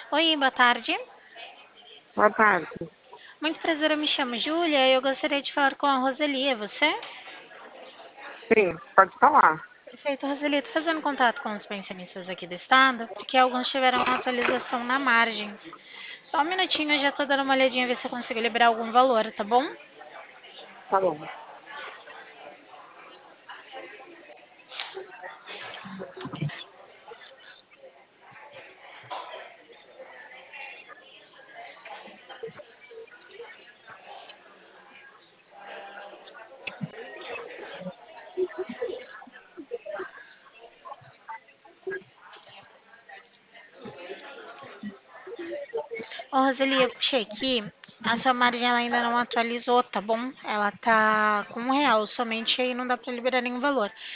Oi, boa tarde. Boa tarde. Muito prazer, eu me chamo Júlia e eu gostaria de falar com a Roseli. É você? Sim, pode falar. Perfeito, Roseli. Estou fazendo contato com os pensionistas aqui do estado, porque alguns tiveram uma atualização na margem. Só um minutinho, eu já estou dando uma olhadinha, ver se eu consigo liberar algum valor, tá bom? Tá bom. Ô, Roseli, eu puxei aqui. A sua margem ela ainda não atualizou, tá bom? Ela tá com R$ 1 somente, aí não dá para liberar nenhum valor.